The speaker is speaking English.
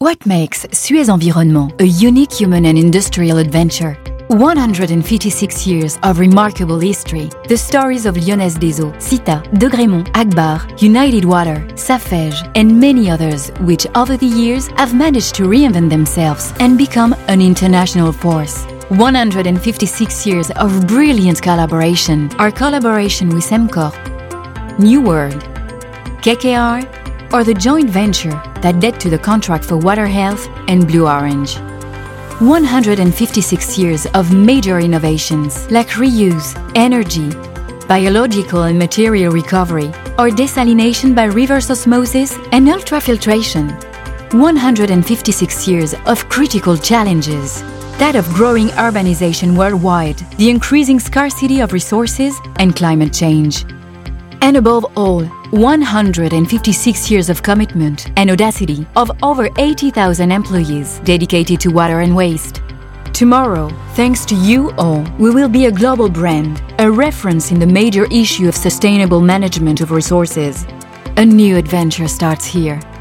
What makes Suez Environnement a unique human and industrial adventure? 156 years of remarkable history. The stories of Lyonnaise des Eaux, Sita, De Grémont, Agbar, United Water, Safej, and many others, which over the years have managed to reinvent themselves and become an international force. 156 years of brilliant collaboration. Our collaboration with Sembcorp, New World, KKR, or the joint venture that led to the contract for water health and Blue Orange. 156 years of major innovations like reuse, energy, biological and material recovery, or desalination by reverse osmosis and ultrafiltration. 156 years of critical challenges. That of growing urbanization worldwide, the increasing scarcity of resources, and climate change. And above all, 156 years of commitment and audacity of over 80,000 employees dedicated to water and waste. Tomorrow, thanks to you all, we will be a global brand, a reference in the major issue of sustainable management of resources. A new adventure starts here.